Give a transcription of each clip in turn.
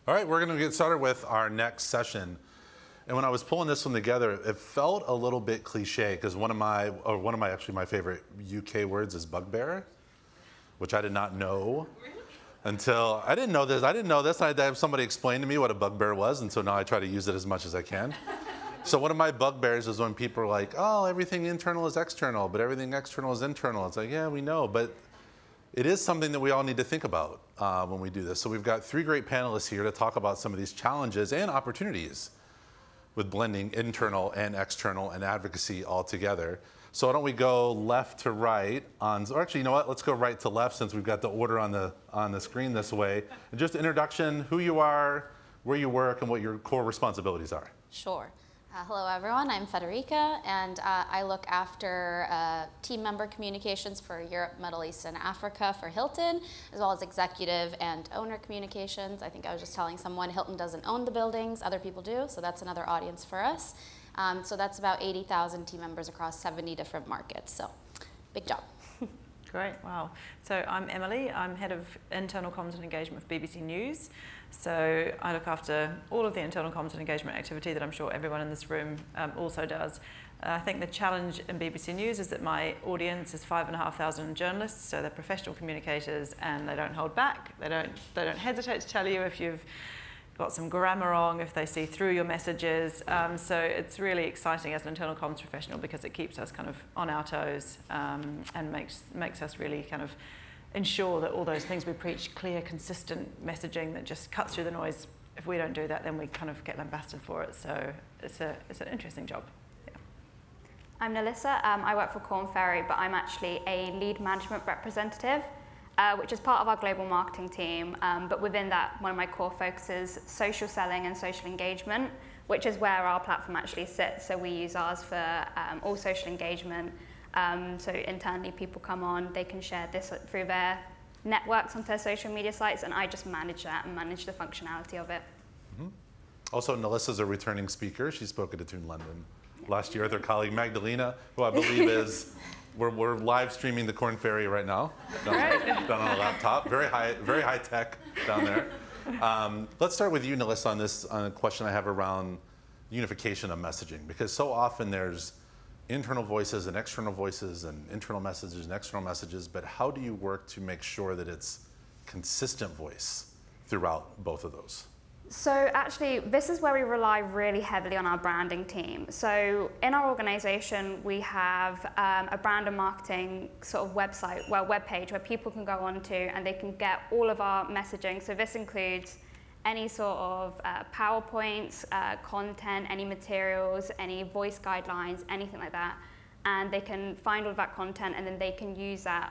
All right, we're going to get started with our next session. And when I was pulling this one together, it felt a little bit cliche because one of my favorite UK words is bugbear, which I did not know until I didn't know this. I had to have somebody explain to me what a bugbear was, and so now I try to use it as much as I can. So one of my bugbears is when people are like, "Oh, everything internal is external, but everything external is internal." It's like, yeah, we know, but it is something that we all need to think about when we do this. So we've got three great panelists here to talk about some of these challenges and opportunities with blending internal and external and advocacy all together. So why don't we go left to right or actually, you know what? Let's go right to left since we've got the order on the screen this way. And just introduction, who you are, where you work, and what your core responsibilities are. Sure. Hello, everyone. I'm Federica, and I look after team member communications for Europe, Middle East, and Africa for Hilton, as well as executive and owner communications. I think I was just telling someone Hilton doesn't own the buildings, other people do, so that's another audience for us. So that's about 80,000 team members across 70 different markets, so big job. Great, wow. So I'm Emily, I'm Head of Internal Comms and Engagement for BBC News. So I look after all of the internal comms and engagement activity that I'm sure everyone in this room also does. I think the challenge in BBC News is that my audience is 5,500 journalists, so they're professional communicators and they don't hold back. They don't hesitate to tell you if you've got some grammar wrong, if they see through your messages. So it's really exciting as an internal comms professional because it keeps us kind of on our toes and makes us really kind of ensure that all those things we preach, clear, consistent messaging that just cuts through the noise. If we don't do that, then we kind of get lambasted for it. So it's an interesting job. Yeah. I'm Nalissa. I work for Korn Ferry, but I'm actually a lead management representative, which is part of our global marketing team. But within that, one of my core focuses social selling and social engagement, which is where our platform actually sits. So we use ours for all social engagement. So internally, people come on, they can share this through their networks onto their social media sites, and I just manage that and manage the functionality of it. Mm-hmm. Also, Nalissa's a returning speaker. She spoke at Attune London last year with her colleague Magdalena, who I believe is, we're live streaming the Korn Ferry right now, down on a laptop. Very high tech down there. Let's start with you, Nalissa, on a question I have around unification of messaging, because so often there's internal voices and external voices and internal messages and external messages, but how do you work to make sure that it's consistent voice throughout both of those? So actually, this is where we rely really heavily on our branding team. So in our organization, we have a brand and marketing sort of webpage where people can go onto and they can get all of our messaging. So this includes any sort of PowerPoints, content, any materials, any voice guidelines, anything like that. And they can find all of that content and then they can use that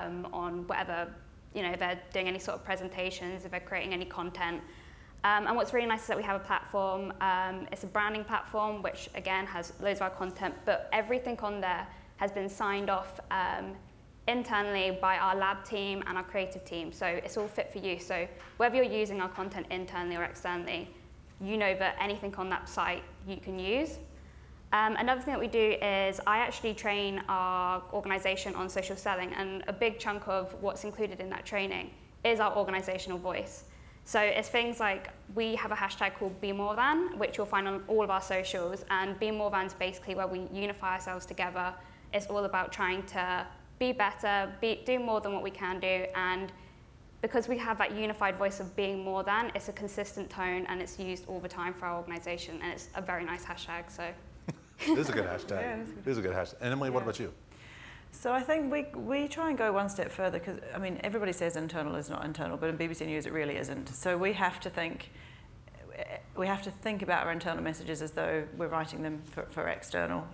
on whatever, if they're doing any sort of presentations, if they're creating any content. And what's really nice is that we have a platform, it's a branding platform, which again has loads of our content, but everything on there has been signed off internally by our lab team and our creative team, so it's all fit for use. So whether you're using our content internally or externally, you know that anything on that site you can use. Another thing that we do is I actually train our organization on social selling, and a big chunk of what's included in that training is our organizational voice. So it's things like we have a hashtag called BeMoreThan, which you'll find on all of our socials, and BeMoreThan is basically where we unify ourselves together. It's all about trying to be better, do more than what we can do, and because we have that unified voice of being more than, it's a consistent tone and it's used all the time for our organization, and it's a very nice hashtag. So it is a good hashtag. Yeah, it is a good hashtag. And Emily, what about you? So I think we try and go one step further because, I mean, everybody says internal is not internal, but in BBC News it really isn't. So we have to think about our internal messages as though we're writing them for external.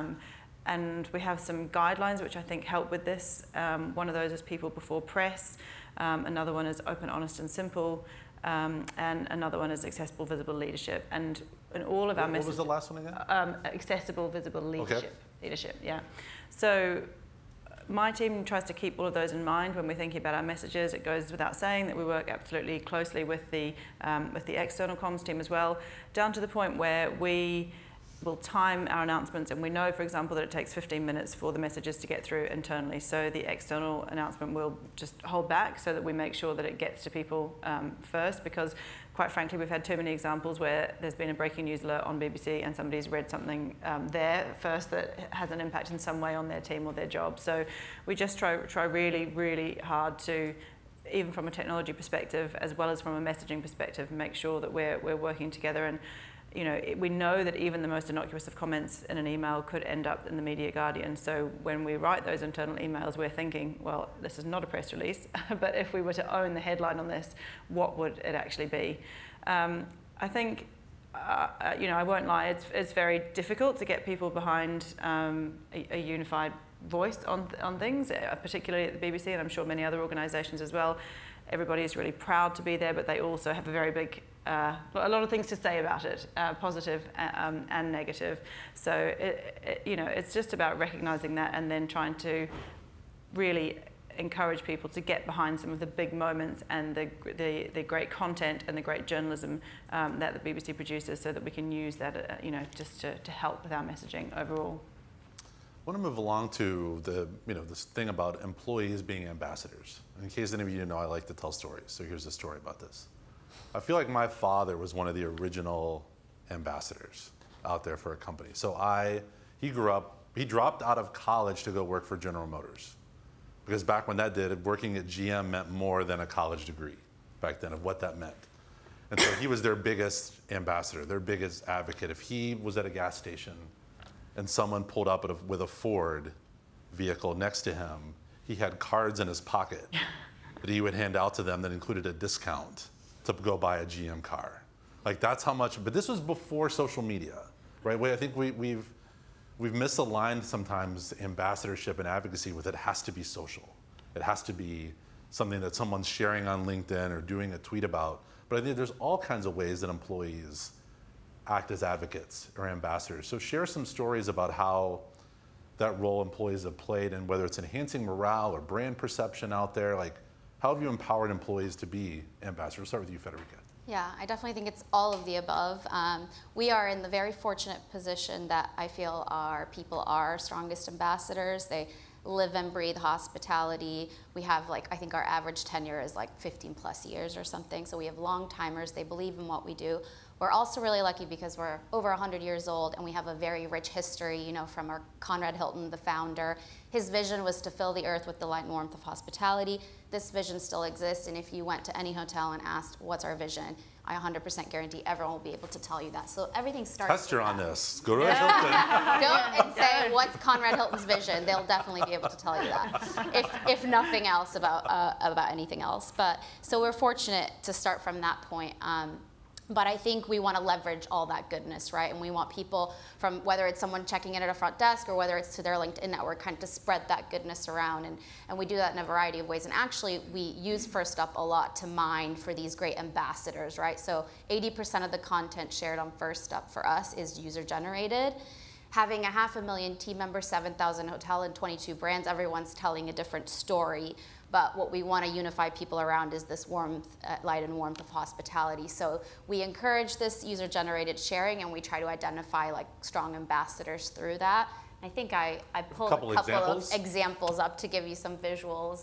And we have some guidelines which I think help with this. One of those is people before press. Another one is open, honest and simple. And another one is accessible, visible leadership. And in all of our messages... What was the last one again? Accessible, visible leadership. Okay. Leadership, yeah. So my team tries to keep all of those in mind when we're thinking about our messages. It goes without saying that we work absolutely closely with the external comms team as well, down to the point where we we'll time our announcements, and we know, for example, that it takes 15 minutes for the messages to get through internally. So the external announcement will just hold back so that we make sure that it gets to people first, because quite frankly, we've had too many examples where there's been a breaking news alert on BBC and somebody's read something there first that has an impact in some way on their team or their job. So we just try really, really hard to, even from a technology perspective as well as from a messaging perspective, make sure that we're working together. And you know, we know that even the most innocuous of comments in an email could end up in the Media Guardian. So when we write those internal emails, we're thinking, well, this is not a press release, but if we were to own the headline on this, what would it actually be? I think, you know, I won't lie, it's very difficult to get people behind a unified voice on things, particularly at the BBC, and I'm sure many other organisations as well. Everybody is really proud to be there, but they also have a very big, a lot of things to say about it, positive and negative. So, you know, it's just about recognising that and then trying to really encourage people to get behind some of the big moments and the great content and the great journalism that the BBC produces, so that we can use that, you know, just to help with our messaging overall. I want to move along to the, you know, this thing about employees being ambassadors. In case any of you didn't know, I like to tell stories, so here's a story about this. I feel like my father was one of the original ambassadors out there for a company. So he dropped out of college to go work for General Motors. Because back when that did, working at GM meant more than a college degree back then, of what that meant. And so he was their biggest ambassador, their biggest advocate. If he was at a gas station and someone pulled up with a Ford vehicle next to him, he had cards in his pocket that he would hand out to them that included a discount to go buy a GM car. Like, that's how much, but this was before social media, right? I think we've misaligned sometimes ambassadorship and advocacy with it has to be social. It has to be something that someone's sharing on LinkedIn or doing a tweet about. But I think there's all kinds of ways that employees act as advocates or ambassadors. So share some stories about how that role employees have played, and whether it's enhancing morale or brand perception out there. Like, how have you empowered employees to be ambassadors? We'll start with you, Federica. Yeah, I definitely think it's all of the above. We are in the very fortunate position that I feel our people are our strongest ambassadors. They live and breathe hospitality. We have, like, I think our average tenure is like 15 plus years or something. So we have long timers. They believe in what we do. We're also really lucky because we're over 100 years old and we have a very rich history, you know, from our Conrad Hilton, the founder. His vision was to fill the earth with the light and warmth of hospitality. This vision still exists, and if you went to any hotel and asked, what's our vision? I 100% guarantee everyone will be able to tell you that. So everything starts with Tester on that. this. Go to Hilton. Go and say, what's Conrad Hilton's vision? They'll definitely be able to tell you that, if nothing else about anything else. But so we're fortunate to start from that point. But I think we want to leverage all that goodness, right? And we want people, from whether it's someone checking in at a front desk or whether it's to their LinkedIn network, kind of to spread that goodness around. And we do that in a variety of ways. And actually, we use First Up a lot to mine for these great ambassadors, right? So 80% of the content shared on First Up for us is user-generated. Having 500,000 team members, 7,000 hotel and 22 brands, everyone's telling a different story. But what we want to unify people around is this warmth, light and warmth of hospitality. So we encourage this user-generated sharing, and we try to identify like strong ambassadors through that. I think I pulled a couple of examples up to give you some visuals.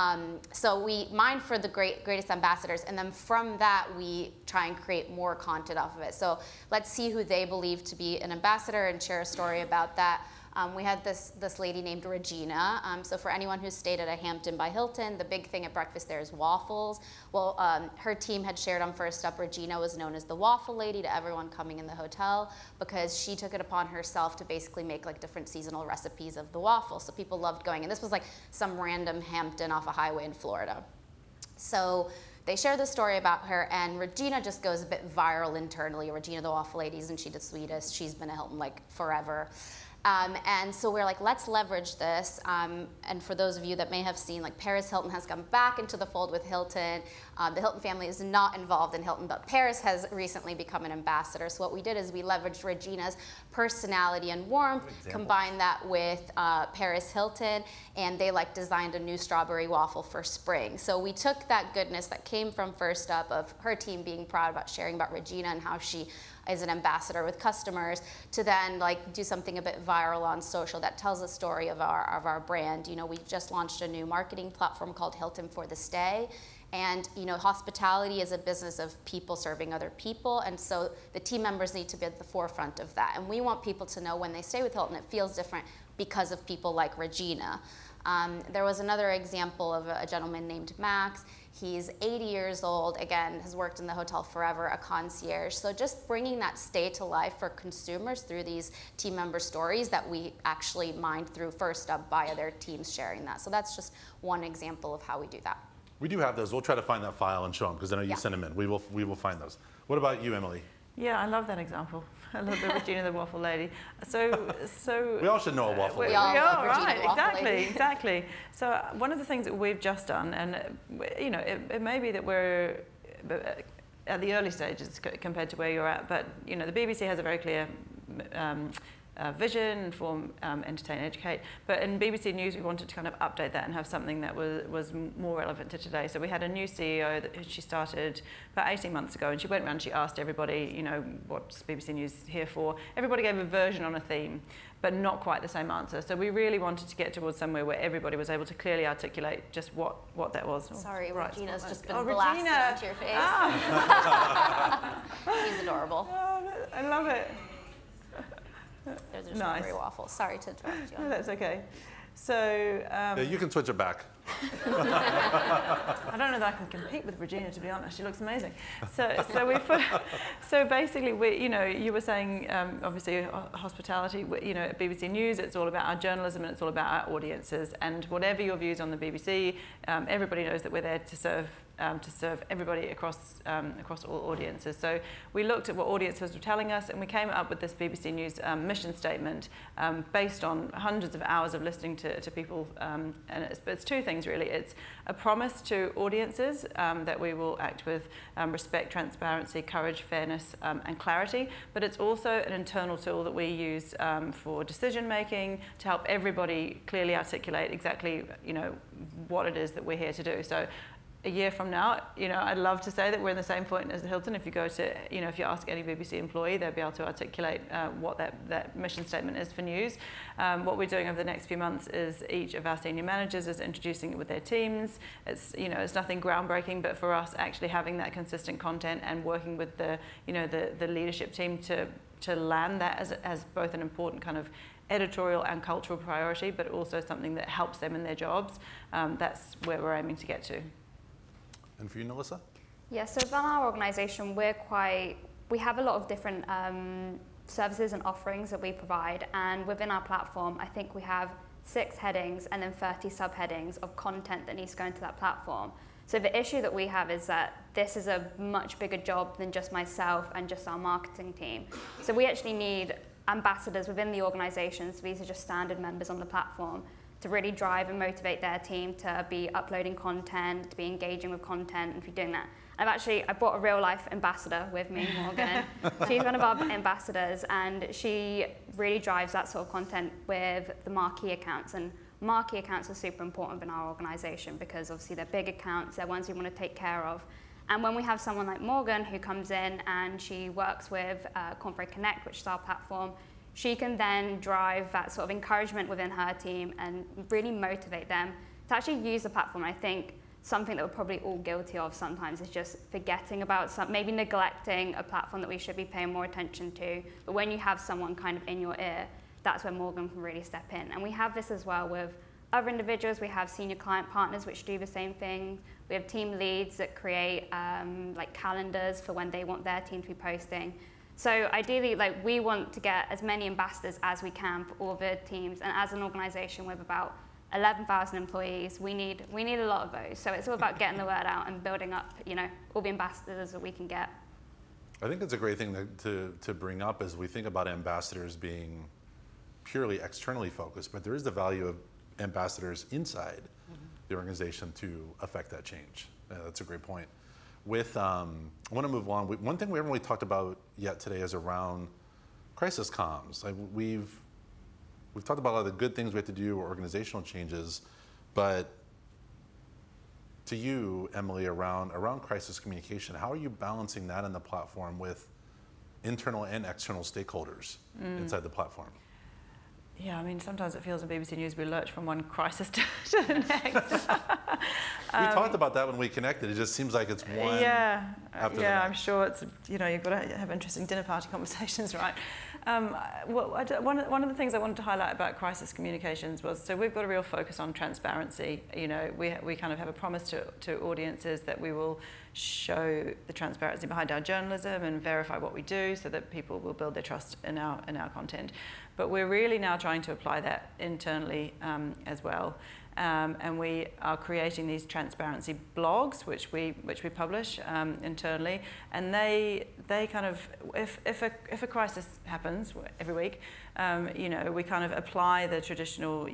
So we mine for the greatest ambassadors, and then from that we try and create more content off of it. So let's see who they believe to be an ambassador and share a story about that. We had this lady named Regina. So for anyone who's stayed at a Hampton by Hilton, the big thing at breakfast there is waffles. Well, her team had shared on First Up, Regina was known as the waffle lady to everyone coming in the hotel, because she took it upon herself to basically make like different seasonal recipes of the waffle. So people loved going. And this was like some random Hampton off a highway in Florida. So they share the story about her, and Regina just goes a bit viral internally. Regina the waffle lady, isn't she the sweetest? She's been at Hilton like forever. And so we're like, let's leverage this. And for those of you that may have seen, like Paris Hilton has come back into the fold with Hilton. The Hilton family is not involved in Hilton, but Paris has recently become an ambassador. So what we did is we leveraged Regina's personality and warmth, combined that with Paris Hilton, and they like designed a new strawberry waffle for spring. So we took that goodness that came from First Up of her team being proud about sharing about Regina and how she as an ambassador with customers, to then like do something a bit viral on social that tells a story of our brand. You know, we just launched a new marketing platform called Hilton for the Stay. And you know, hospitality is a business of people serving other people, and so the team members need to be at the forefront of that. And we want people to know when they stay with Hilton, it feels different because of people like Regina. There was another example of a gentleman named Max. He's 80 years old, again, has worked in the hotel forever, a concierge. So just bringing that stay to life for consumers through these team member stories that we actually mined through First Up via their teams sharing that. So that's just one example of how we do that. We do have those. We'll try to find that file and show them, because I know you sent them in. We will find those. What about you, Emily? Yeah, I love that example. I love the Regina the Waffle Lady. So we all should know a waffle lady. We all love Regina right, the Waffle Lady. exactly. So one of the things that we've just done, and you know, it may be that we're at the early stages compared to where you're at, but you know, the BBC has a very clear vision, inform, entertain, educate. But in BBC News, we wanted to kind of update that and have something that was more relevant to today. So we had a new CEO that she started about 18 months ago, and she went around, she asked everybody, you know, what's BBC News here for? Everybody gave a version on a theme, but not quite the same answer. So we really wanted to get towards somewhere where everybody was able to clearly articulate just what that was. Sorry, right, Regina's just been Regina. blasted onto your face. Ah. She's adorable. Oh, I love it. There's a Nice. strawberry waffle. Sorry to interrupt you. No, that's okay. So Yeah, you can switch it back. I don't know that I can compete with Regina, to be honest. She looks amazing. So basically, you know, you were saying obviously hospitality. You know, at BBC News, it's all about our journalism and it's all about our audiences. And whatever your views on the BBC, everybody knows that we're there to serve everybody across all audiences. So we looked at what audiences were telling us, and we came up with this BBC News mission statement based on hundreds of hours of listening to people. And it's two things really. It's a promise to audiences that we will act with respect, transparency, courage, fairness, and clarity. But it's also an internal tool that we use for decision making to help everybody clearly articulate exactly, you know, what it is that we're here to do. So a year from now, you know, I'd love to say that we're in the same point as the Hilton. If you go to, you know, if you ask any BBC employee, they'll be able to articulate what that mission statement is for news. What we're doing over the next few months is each of our senior managers is introducing it with their teams. It's, you know, it's nothing groundbreaking, but for us, actually having that consistent content and working with the, you know, the leadership team to land that as both an important kind of editorial and cultural priority, but also something that helps them in their jobs. That's where we're aiming to get to. And for you, Melissa? Yeah, so within our organisation, we have a lot of different services and offerings that we provide, and within our platform, I think we have 6 headings and then 30 subheadings of content that needs to go into that platform. So the issue that we have is that this is a much bigger job than just myself and just our marketing team. So we actually need ambassadors within the organisations. These are just standard members on the platform, to really drive and motivate their team to be uploading content, to be engaging with content, and to be doing that. I brought a real life ambassador with me, Morgan. She's one of our ambassadors, and she really drives that sort of content with the marquee accounts. And marquee accounts are super important in our organisation because obviously they're big accounts, they're ones we want to take care of. And when we have someone like Morgan who comes in and she works with Corporate Connect, which is our platform, she can then drive that sort of encouragement within her team and really motivate them to actually use the platform. I think something that we're probably all guilty of sometimes is just forgetting about maybe neglecting a platform that we should be paying more attention to. But when you have someone kind of in your ear, that's where Morgan can really step in. And we have this as well with other individuals. We have senior client partners which do the same thing. We have team leads that create like calendars for when they want their team to be posting. So ideally, like, we want to get as many ambassadors as we can for all the teams. And as an organisation with about 11,000 employees, we need a lot of those. So it's all about getting the word out and building up, you know, all the ambassadors that we can get. I think it's a great thing to bring up as we think about ambassadors being purely externally focused, but there is the value of ambassadors inside the organization to affect that change. That's a great point. I want to move on. One thing we haven't really talked about yet today is around crisis comms. We've talked about all the good things we have to do, or organizational changes, but to you, Emily, around crisis communication, how are you balancing that in the platform with internal and external stakeholders inside the platform? Yeah, I mean, sometimes it feels in BBC News we lurch from one crisis to the next. We talked about that when we connected. It just seems like it's one after the next. I'm sure it's, you've got to have interesting dinner party conversations, right? One of the things I wanted to highlight about crisis communications was, so we've got a real focus on transparency. We kind of have a promise to audiences that we will show the transparency behind our journalism and verify what we do so that people will build their trust in our content. But we're really now trying to apply that internally as well. And we are creating these transparency blogs, which we publish internally, and they kind of, if a crisis happens every week, we kind of apply the traditional,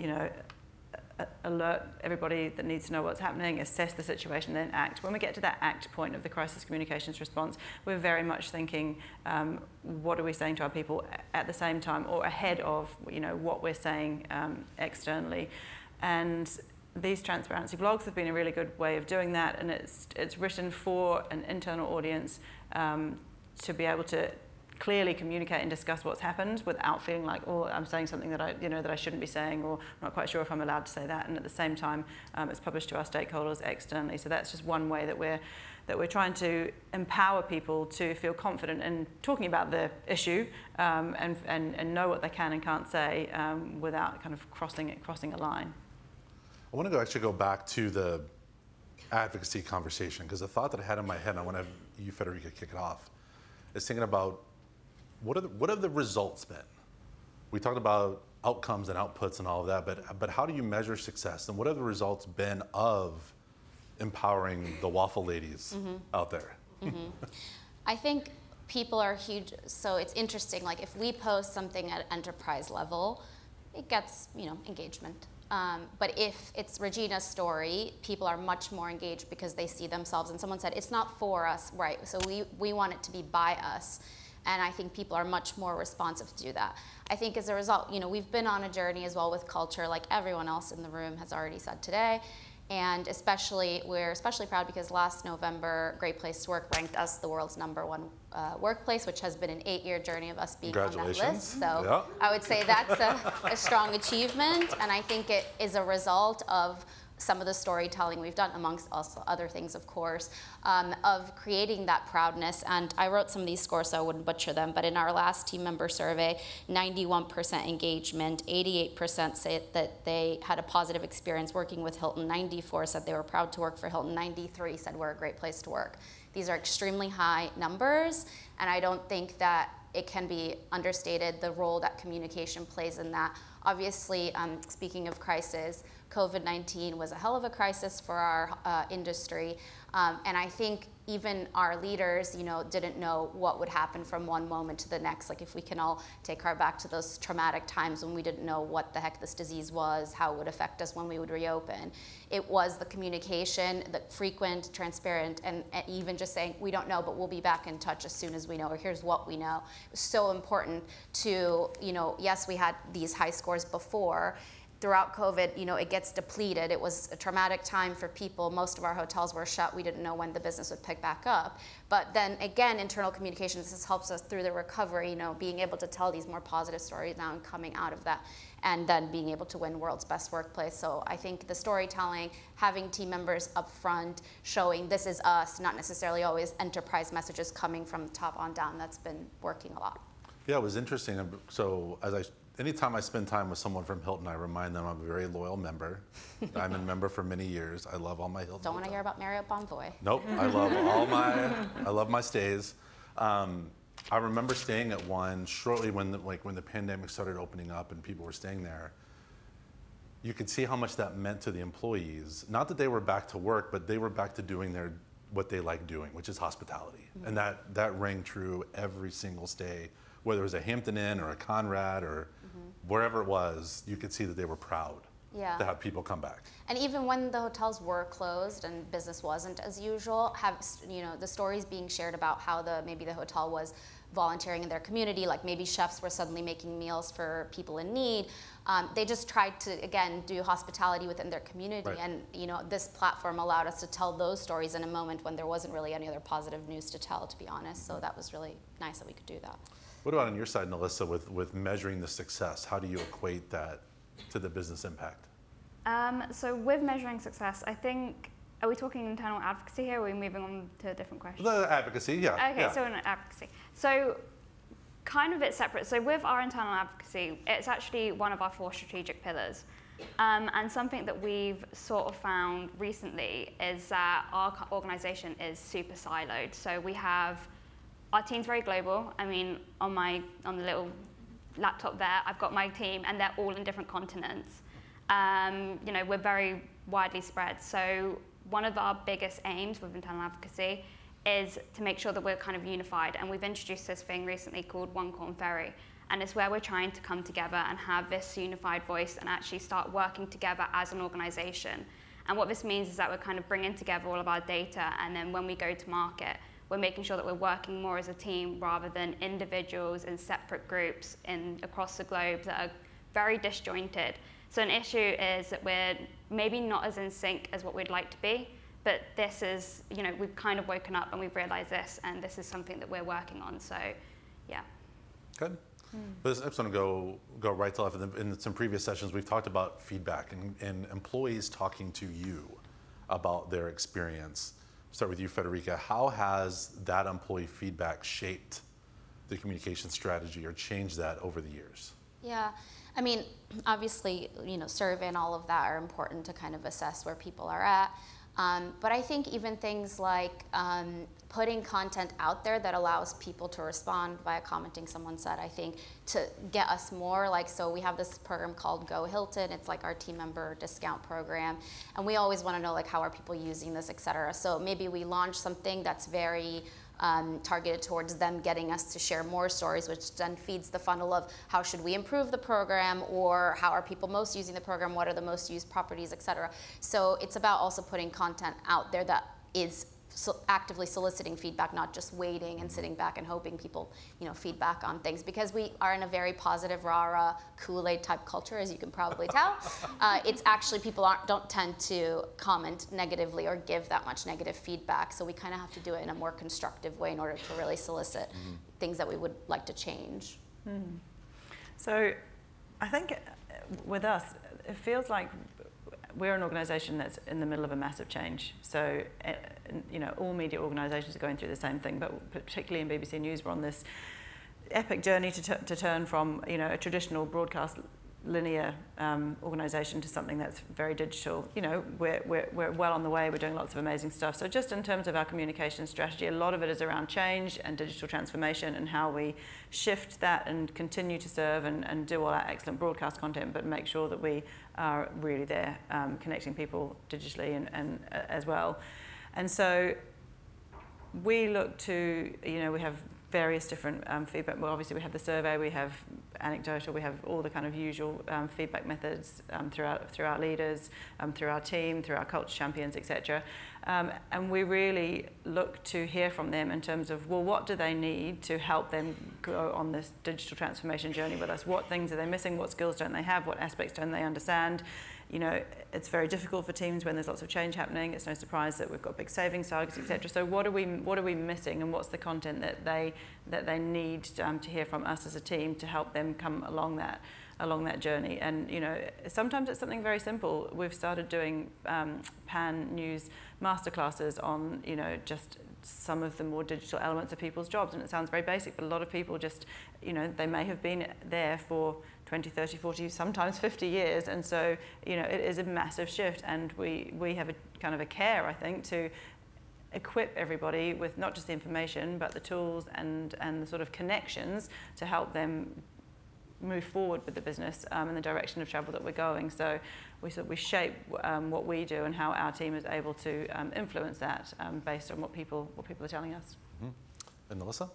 alert everybody that needs to know what's happening, assess the situation, then act. When we get to that act point of the crisis communications response, we're very much thinking, what are we saying to our people at the same time or ahead of, what we're saying externally. And these transparency blogs have been a really good way of doing that, and it's written for an internal audience to be able to clearly communicate and discuss what's happened without feeling like, oh, I'm saying something that I shouldn't be saying, or I'm not quite sure if I'm allowed to say that. And at the same time, it's published to our stakeholders externally. So that's just one way that we're trying to empower people to feel confident in talking about the issue and know what they can and can't say without kind of crossing a line. I want to actually go back to the advocacy conversation, because the thought that I had in my head, and I want to have you, Federica, kick it off, is thinking about what have the results been? We talked about outcomes and outputs and all of that, but how do you measure success, and what have the results been of empowering the waffle ladies out there? I think people are huge, so it's interesting, like if we post something at enterprise level, it gets, engagement. But if it's Regina's story, people are much more engaged because they see themselves. And someone said, it's not for us, right? So we want it to be by us. And I think people are much more responsive to do that. I think as a result, we've been on a journey as well with culture, like everyone else in the room has already said today. And we're especially proud because last November, Great Place to Work ranked us the world's #1 workplace, which has been an 8-year journey of us being on that list. So I would say that's a strong achievement, and I think it is a result of some of the storytelling we've done, amongst also other things, of course, of creating that proudness. And I wrote some of these scores so I wouldn't butcher them, but in our last team member survey, 91% engagement, 88% said that they had a positive experience working with Hilton, 94% said they were proud to work for Hilton, 93% said we're a great place to work. These are extremely high numbers, and I don't think that it can be understated the role that communication plays in that. Obviously, speaking of crisis, COVID-19 was a hell of a crisis for our industry, and I think even our leaders, didn't know what would happen from one moment to the next. Like if we can all take her back to those traumatic times when we didn't know what the heck this disease was, how it would affect us when we would reopen. It was the communication, the frequent, transparent, and even just saying, we don't know, but we'll be back in touch as soon as we know, or here's what we know. It was so important to, yes, we had these high scores before. Throughout COVID, it gets depleted. It was a traumatic time for people. Most of our hotels were shut. We didn't know when the business would pick back up. But then again, internal communications, this helps us through the recovery, being able to tell these more positive stories now and coming out of that, and then being able to win World's Best Workplace. So I think the storytelling, having team members up front, showing this is us, not necessarily always enterprise messages coming from top on down, that's been working a lot. Yeah, it was interesting. So anytime I spend time with someone from Hilton, I remind them I'm a very loyal member. I've been a member for many years. I love all my Hilton. Don't want to hear about Marriott Bonvoy. Nope, I love my stays. I remember staying at one shortly when the pandemic started opening up and people were staying there. You could see how much that meant to the employees. Not that they were back to work, but they were back to doing what they like doing, which is hospitality. And that rang true every single stay. Whether it was a Hampton Inn or a Conrad or wherever it was, you could see that they were proud Yeah. to have people come back. And even when the hotels were closed and business wasn't as usual, the stories being shared about how maybe the hotel was volunteering in their community, like maybe chefs were suddenly making meals for people in need. They just tried to, again, do hospitality within their community. Right. And this platform allowed us to tell those stories in a moment when there wasn't really any other positive news to tell, to be honest. So that was really nice that we could do that. What about on your side, Melissa, with measuring the success? How do you equate that to the business impact? So with measuring success, I think, are we talking internal advocacy here, or are we moving on to a different question? The advocacy, yeah. Okay, yeah. so in advocacy. So kind of it's separate. So with our internal advocacy, it's actually one of our 4 strategic pillars. And something that we've sort of found recently is that our organization is super siloed. So we have, our team's very global. I mean, on the little laptop there, I've got my team, and they're all in different continents. We're very widely spread. So one of our biggest aims with internal advocacy is to make sure that we're kind of unified. And we've introduced this thing recently called One Korn Ferry. And it's where we're trying to come together and have this unified voice and actually start working together as an organization. And what this means is that we're kind of bringing together all of our data, and then when we go to market, we're making sure that we're working more as a team rather than individuals in separate groups across the globe that are very disjointed. So an issue is that we're maybe not as in sync as what we'd like to be, but this is, we've kind of woken up and we've realized this, and this is something that we're working on. So, yeah. Good. This next one go right to left. In some previous sessions, we've talked about feedback and employees talking to you about their experience. Start with you, Federica. How has that employee feedback shaped the communication strategy or changed that over the years? Yeah, I mean, obviously, survey and all of that are important to kind of assess where people are at. But I think even things like putting content out there that allows people to respond via commenting, someone said, I think, to get us more, so we have this program called Go Hilton. It's like our team member discount program. And we always want to know, how are people using this, et cetera. So maybe we launch something that's very targeted towards them, getting us to share more stories, which then feeds the funnel of how should we improve the program, or how are people most using the program, what are the most used properties, et cetera. So it's about also putting content out there that is actively soliciting feedback, not just waiting and sitting back and hoping people, feedback on things. Because we are in a very positive, rah-rah, Kool-Aid type culture, as you can probably tell. It's actually, people don't tend to comment negatively or give that much negative feedback. So we kind of have to do it in a more constructive way in order to really solicit things that we would like to change. So I think with us, it feels like we're an organisation that's in the middle of a massive change. So, all media organisations are going through the same thing, but particularly in BBC News, we're on this epic journey to turn from, a traditional broadcast linear organisation to something that's very digital. We're well on the way. We're doing lots of amazing stuff. So just in terms of our communication strategy, a lot of it is around change and digital transformation and how we shift that and continue to serve and do all our excellent broadcast content, but make sure that we are really there connecting people digitally and as well. And so we look to, we have various different feedback. Well, obviously we have the survey, we have anecdotal, we have all the kind of usual feedback methods through our leaders, through our team, through our culture champions, etc. And we really look to hear from them in terms of, well, what do they need to help them go on this digital transformation journey with us? What things are they missing? What skills don't they have? What aspects don't they understand? It's very difficult for teams when there's lots of change happening. It's no surprise that we've got big savings targets, etc. So what are we missing, and what's the content that they need to hear from us as a team to help them come along that journey? And sometimes it's something very simple. We've started doing Pan News masterclasses on just some of the more digital elements of people's jobs, and it sounds very basic, but a lot of people just they may have been there for 20, 30, 40, sometimes 50 years, and so it is a massive shift, and we have a kind of a care, I think, to equip everybody with not just the information but the tools and the sort of connections to help them move forward with the business in the direction of travel that we're going. So we shape what we do and how our team is able to influence that based on what people are telling us. And Melissa?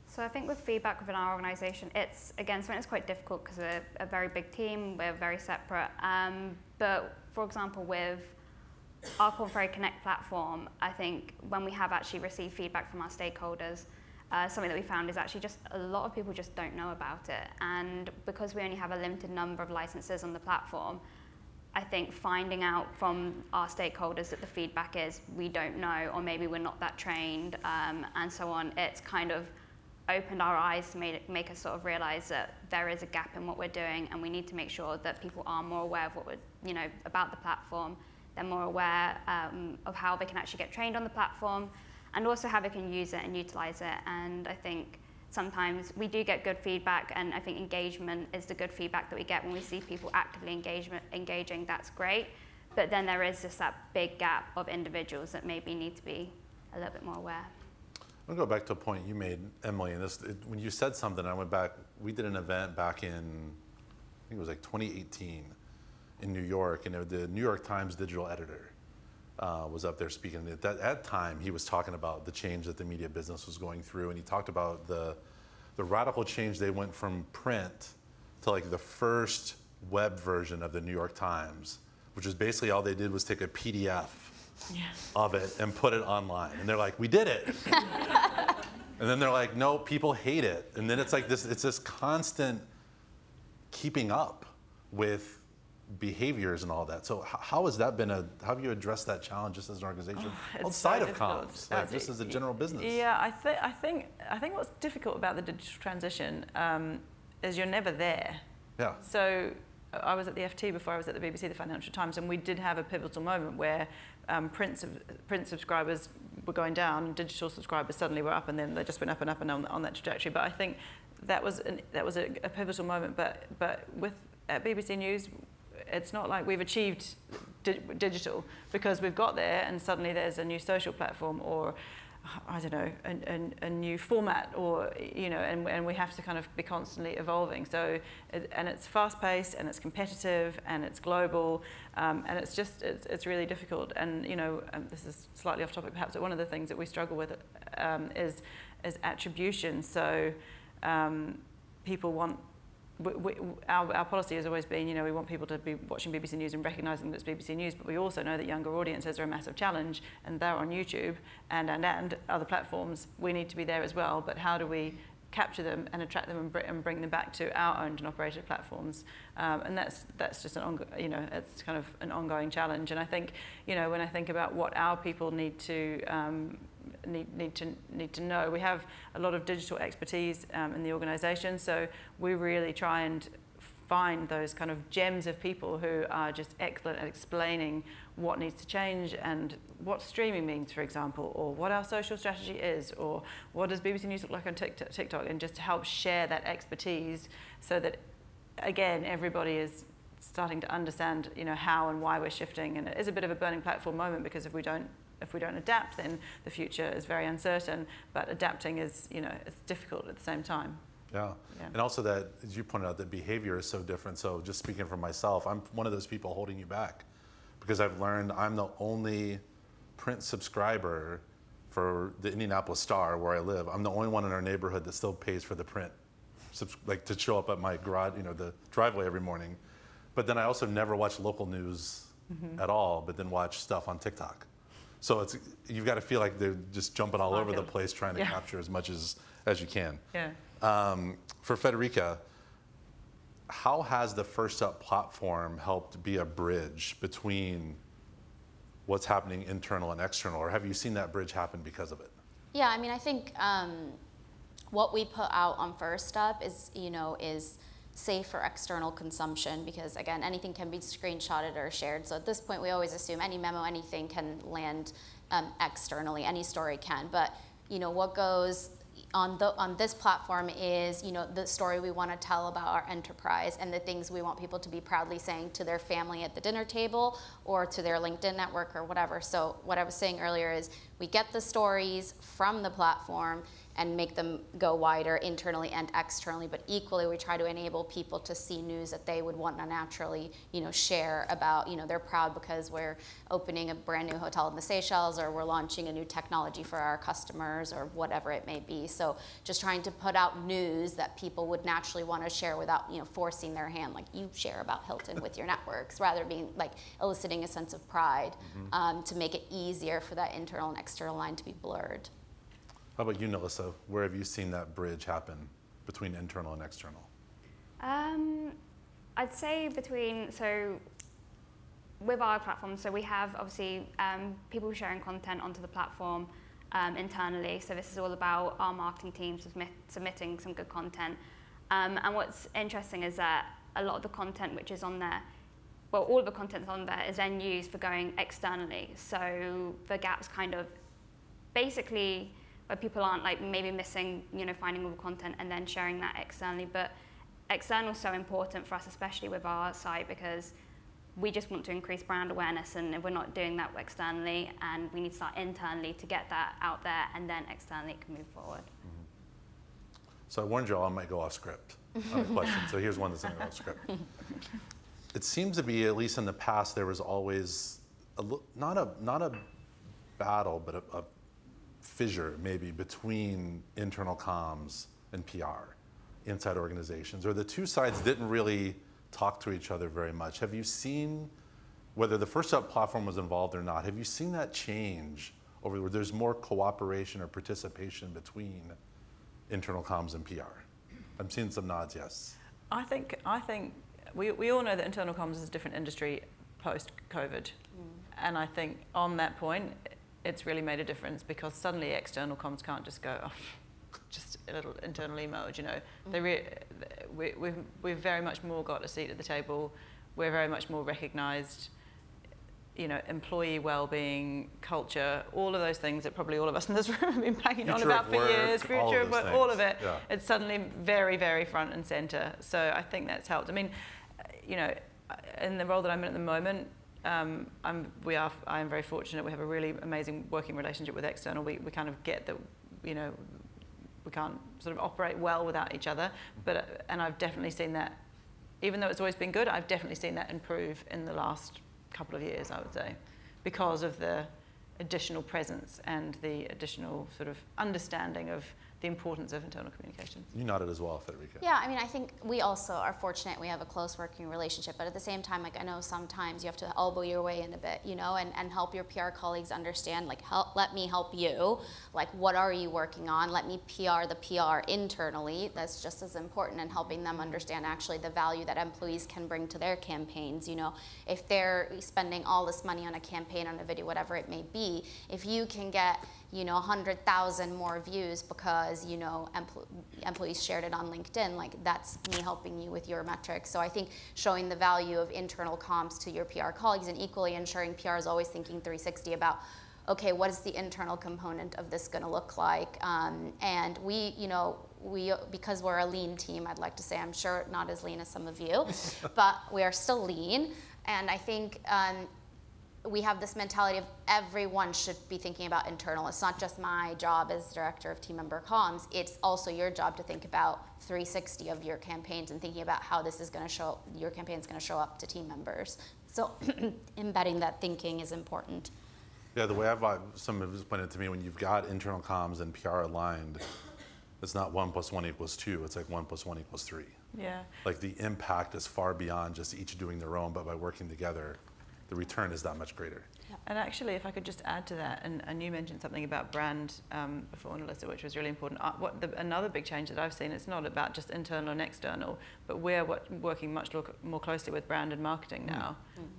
So I think with feedback within our organisation, it's, again, something that's quite difficult because we're a very big team, we're very separate. But for example, with our Korn Ferry Connect platform, I think when we have actually received feedback from our stakeholders, something that we found is actually just a lot of people just don't know about it. And because we only have a limited number of licenses on the platform, I think finding out from our stakeholders that the feedback is we don't know, or maybe we're not that trained, and so on, it's kind of opened our eyes to make us sort of realize that there is a gap in what we're doing, and we need to make sure that people are more aware of what we're, about the platform. They're more aware of how they can actually get trained on the platform, and also how they can use it and utilize it. And I think sometimes we do get good feedback, and I think engagement is the good feedback that we get when we see people actively engaging. That's great, but then there is just that big gap of individuals that maybe need to be a little bit more aware. I'm gonna go back to a point you made, Emily, and when you said something, I went back. We did an event back in, I think it was like 2018 in New York, and the New York Times digital editor was up there speaking. At that time, he was talking about the change that the media business was going through, and he talked about the radical change. They went from print to like the first web version of the New York Times, which is basically all they did was take a PDF of it and put it online. And they're like, we did it. And then they're like, no, people hate it. And then it's like this constant keeping up with behaviors and all that. So how has that been how have you addressed that challenge just as an organization outside of comms, like just as a general business? Yeah, I think what's difficult about the digital transition is you're never there. Yeah. So I was at the FT before I was at the BBC, the Financial Times, and we did have a pivotal moment where print subscribers were going down, and digital subscribers suddenly were up, and then they just went up and up and on that trajectory. But I think that was a pivotal moment. But at BBC News, it's not like we've achieved digital because we've got there and suddenly there's a new social platform or I don't know, a new format, or and we have to kind of be constantly evolving. So, and it's fast-paced, and it's competitive, and it's global, and it's really difficult. And this is slightly off topic perhaps, but one of the things that we struggle with is attribution. So, people want. Our policy has always been, we want people to be watching BBC News and recognising that it's BBC News, but we also know that younger audiences are a massive challenge, and they're on YouTube and other platforms. We need to be there as well, but how do we capture them and attract them and bring them back to our owned and operated platforms? And that's just it's kind of an ongoing challenge. And I think, when I think about what our people need to know. We have a lot of digital expertise in the organisation, so we really try and find those kind of gems of people who are just excellent at explaining what needs to change and what streaming means, for example, or what our social strategy is, or what does BBC News look like on TikTok, and just to help share that expertise so that, again, everybody is starting to understand, how and why we're shifting. And it is a bit of a burning platform moment, because if we don't adapt, then the future is very uncertain. But adapting is, it's difficult at the same time. Yeah. And also that, as you pointed out, that behavior is so different. So just speaking for myself, I'm one of those people holding you back, because I've learned I'm the only print subscriber for the Indianapolis Star where I live. I'm the only one in our neighborhood that still pays for the print, like to show up at my garage, the driveway every morning. But then I also never watch local news at all, but then watch stuff on TikTok. So you've got to feel like they're just jumping all over the place trying to capture as much as you can. Yeah. For Federica, how has the First Up platform helped be a bridge between what's happening internal and external, or have you seen that bridge happen because of it? Yeah, I think what we put out on First Up is safe for external consumption, because again, anything can be screenshotted or shared. So at this point, we always assume any memo, anything can land externally, any story can. But what goes on this platform is the story we want to tell about our enterprise and the things we want people to be proudly saying to their family at the dinner table or to their LinkedIn network or whatever. So what I was saying earlier is we get the stories from the platform, and make them go wider internally and externally. But equally, we try to enable people to see news that they would want to naturally, share about. They're proud because we're opening a brand new hotel in the Seychelles, or we're launching a new technology for our customers, or whatever it may be. So just trying to put out news that people would naturally want to share without, forcing their hand, like you share about Hilton with your networks, rather being like eliciting a sense of pride, to make it easier for that internal and external line to be blurred. How about you, Nalissa? Where have you seen that bridge happen between internal and external? I'd say with our platform, so we have obviously people sharing content onto the platform internally. So this is all about our marketing team submitting some good content. And what's interesting is that a lot of the content which is on there, well, all of the content on there is then used for going externally. So the gaps kind of basically where people aren't like maybe missing, finding all the content and then sharing that externally. But external is so important for us, especially with our site, because we just want to increase brand awareness, and if we're not doing that externally, and we need to start internally to get that out there, and then externally it can move forward. So I warned you all I might go off script on a question. So here's one that's going to go off script. It seems to be, at least in the past, there was always not a battle, but a fissure maybe between internal comms and PR inside organizations, or the two sides didn't really talk to each other very much. Have you seen, whether the First Up platform was involved or not, have you seen that change over where there's more cooperation or participation between internal comms and PR? I'm seeing some nods, yes. I think we all know that internal comms is a different industry post-COVID. And I think on that point, it's really made a difference, because suddenly external comms can't just go, just a little internal email, we've very much more got a seat at the table. We're very much more recognised, employee well-being, culture, all of those things that probably all of us in this room have been banging on about for years, future of work, all of it. Yeah. It's suddenly very, very front and centre. So I think that's helped. I mean, in the role that I'm in at the moment, I am very fortunate. We have a really amazing working relationship with external. We kind of get that, we can't sort of operate well without each other. And I've definitely seen that, even though it's always been good, I've definitely seen that improve in the last couple of years, I would say, because of the additional presence and the additional sort of understanding of the importance of internal communication. You nodded as well, Federica. Yeah, I mean, I think we also are fortunate. We have a close working relationship, but at the same time, like I know sometimes you have to elbow your way in a bit, and help your PR colleagues understand, like, let me help you. Like, what are you working on? Let me PR the PR internally. That's just as important, in helping them understand actually the value that employees can bring to their campaigns. If they're spending all this money on a campaign, on a video, whatever it may be, if you can get 100,000 more views because, employees shared it on LinkedIn, like that's me helping you with your metrics. So I think showing the value of internal comms to your PR colleagues, and equally ensuring PR is always thinking 360 about, okay, what is the internal component of this going to look like? And we, because we're a lean team, I'd like to say, I'm sure not as lean as some of you, but we are still lean. And I think we have this mentality of everyone should be thinking about internal. It's not just my job as director of team member comms. It's also your job to think about 360 of your campaigns and thinking about how this is going to show, your campaign is going to show up to team members. So embedding that thinking is important. Yeah, the way some have explained it to me, when you've got internal comms and PR aligned, it's not 1 + 1 = 2. It's like 1 + 1 = 3. Yeah. Like the impact is far beyond just each doing their own, but by working together, the return is that much greater. And actually, if I could just add to that, and you mentioned something about brand before, Nalissa, which was really important. Another big change that I've seen, it's not about just internal and external, but we're working much more closely with brand and marketing now,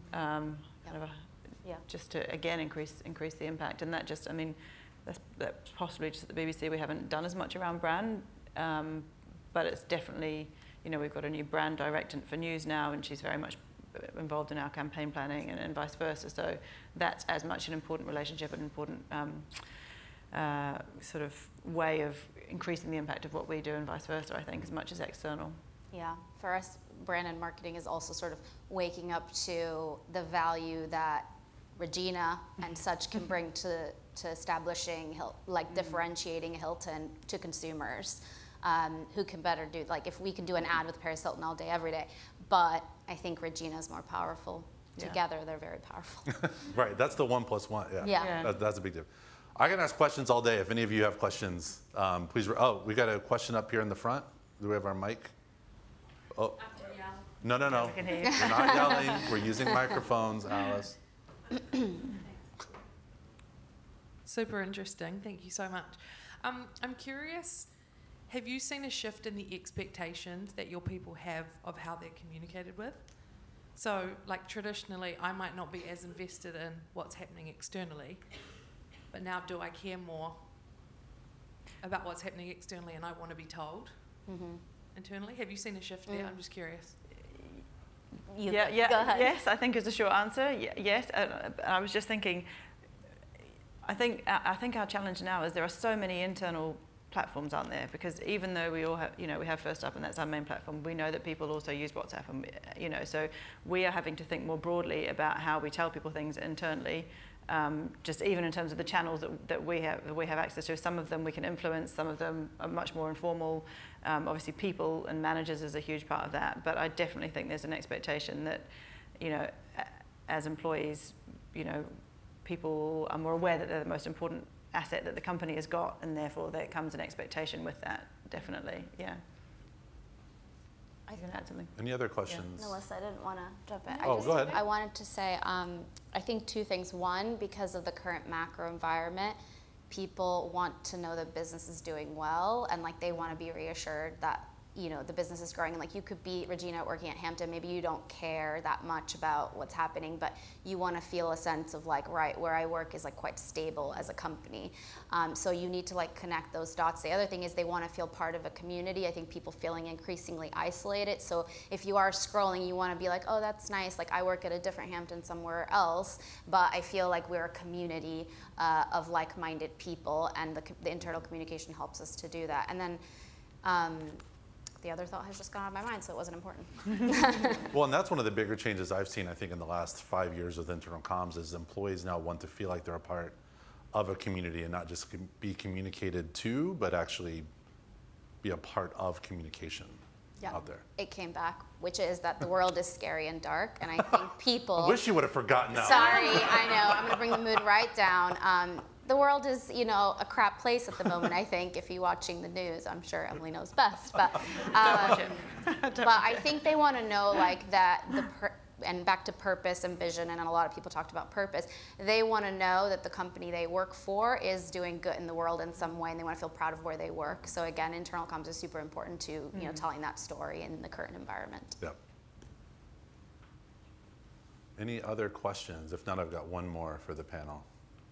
just to again increase the impact. And that just, I mean, that's possibly just at the BBC we haven't done as much around brand, but it's definitely, we've got a new brand director for news now, and she's very much involved in our campaign planning, and vice versa. So that's as much an important relationship, an important sort of way of increasing the impact of what we do, and vice versa, I think, as much as external. Yeah, for us, brand and marketing is also sort of waking up to the value that Regina and such can bring to to establishing, differentiating Hilton to consumers. Who can better do, like if we can do an ad with Paris Hilton all day, every day, but I think Regina's more powerful. Yeah. Together, they're very powerful. Right, that's the 1 + 1, yeah. Yeah. That's a big deal. I can ask questions all day. If any of you have questions, please. Oh, we got a question up here in the front. Do we have our mic? Oh. No. I can hear you. We're not yelling. We're using microphones, Alice. Super interesting. Thank you so much. I'm curious, have you seen a shift in the expectations that your people have of how they're communicated with? So, like traditionally, I might not be as invested in what's happening externally, but now do I care more about what's happening externally and I want to be told internally? Have you seen a shift there? I'm just curious. Go ahead. Yes, I think is the short answer. Yes, I was just thinking, I think our challenge now is there are so many internal platforms out there, because even though we all have, we have First Up and that's our main platform, we know that people also use WhatsApp, and so we are having to think more broadly about how we tell people things internally, just even in terms of the channels that we have access to. Some of them we can influence, some of them are much more informal. Obviously people and managers is a huge part of that, but I definitely think there's an expectation that, as employees, people are more aware that they're the most important asset that the company has got, and therefore there comes an expectation with that, definitely, yeah. I can add something. Any other questions? Melissa, I didn't want to jump in. Go ahead. I wanted to say, I think two things. One, because of the current macro environment, people want to know that business is doing well, and they want to be reassured that the business is growing. And you could be Regina working at Hampton, maybe you don't care that much about what's happening, but you want to feel a sense of right, where I work is quite stable as a company. So you need to connect those dots. The other thing is they want to feel part of a community. I think people feeling increasingly isolated. So if you are scrolling, you want to be oh, that's nice. I work at a different Hampton somewhere else, but I feel we're a community of like-minded people, and the internal communication helps us to do that. And then the other thought has just gone out of my mind, so it wasn't important. Well, and that's one of the bigger changes I've seen, I think, in the last 5 years with internal comms, is employees now want to feel like they're a part of a community and not just be communicated to, but actually be a part of communication out there. It came back, which is that the world is scary and dark, and I think people... I wish you would have forgotten that. Sorry, I know. I'm going to bring the mood right down. The world is, a crap place at the moment, I think, if you're watching the news. I'm sure Emily knows best. But, but I think they want to know, that and back to purpose and vision, and a lot of people talked about purpose, they want to know that the company they work for is doing good in the world in some way, and they want to feel proud of where they work. So again, internal comms is super important to, telling that story in the current environment. Yep. Any other questions? If not, I've got one more for the panel.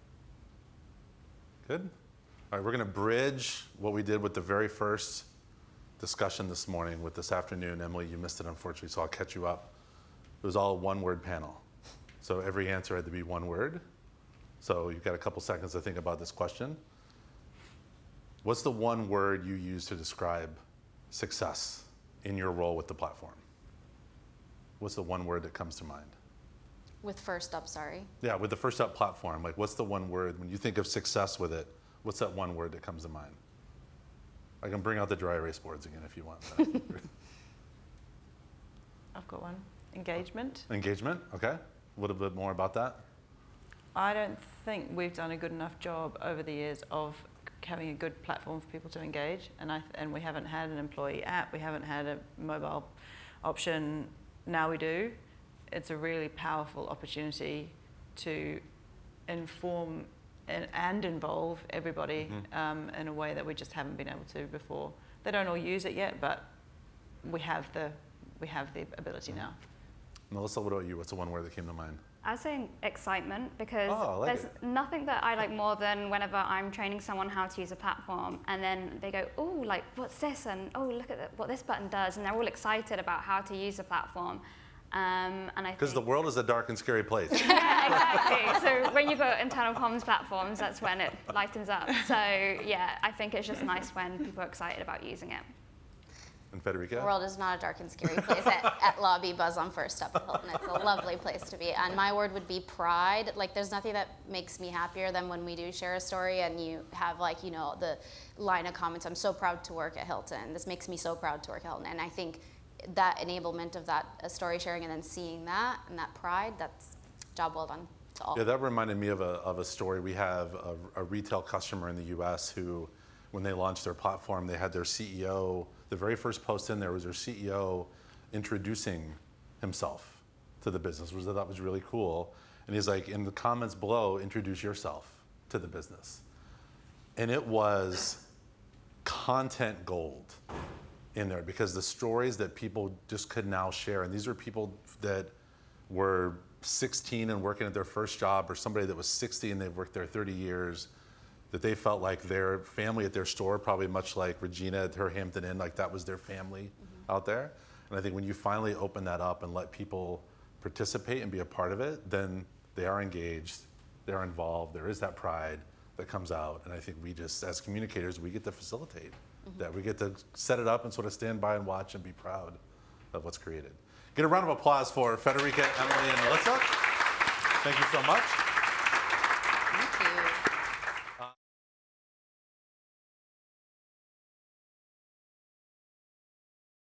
Good. All right, we're going to bridge what we did with the very first discussion this morning with this afternoon. Emily, you missed it, unfortunately, so I'll catch you up. It was all a one-word panel. So every answer had to be one word. So you've got a couple seconds to think about this question. What's the one word you use to describe success in your role with the platform? What's the one word that comes to mind? With First Up, sorry. Yeah, with the First Up platform, what's the one word, when you think of success with it, what's that one word that comes to mind? I can bring out the dry erase boards again if you want. I've got one. Engagement. Engagement, okay. A little bit more about that. I don't think we've done a good enough job over the years of having a good platform for people to engage, and we haven't had an employee app, we haven't had a mobile option. Now we do. It's a really powerful opportunity to inform and involve everybody in a way that we just haven't been able to before. They don't all use it yet, but we have the ability now. Melissa, what about you? What's the one word that came to mind? I was saying excitement, because there's nothing that I like more than whenever I'm training someone how to use a platform, and then they go, oh, what's this? And oh, look at what this button does. And they're all excited about how to use the platform. And I because the world is a dark and scary place. Yeah, exactly. So when you've got internal comms platforms, that's when it lightens up. So yeah, I think it's just nice when people are excited about using it. And Federica? The world is not a dark and scary place at Lobby Buzz on First up at Hilton. It's a lovely place to be. And my word would be pride. Like, there's nothing that makes me happier than when we do share a story and you have, like, you know, the line of comments, I'm so proud to work at Hilton. This makes me so proud to work at Hilton. And I think that enablement of that story sharing and then seeing that and that pride, that's job well done to all. Yeah, that reminded me of a story. We have a retail customer in the US who, when they launched their platform, they had their CEO, the very first post in there was their CEO introducing himself to the business, which I thought was really cool. And he's like, in the comments below, introduce yourself to the business. And it was content gold in there because the stories that people just could now share, and these were people that were 16 and working at their first job, or somebody that was 60 and they've worked there 30 years, that they felt like their family at their store, probably much like Regina at her Hampton Inn, like that was their family out there. And I think when you finally open that up and let people participate and be a part of it, then they are engaged, they're involved, there is that pride that comes out. And I think we just, as communicators, we get to facilitate that. We get to set it up and sort of stand by and watch and be proud of what's created. Get a round of applause for Federica, Emily, and Melissa. Thank you so much.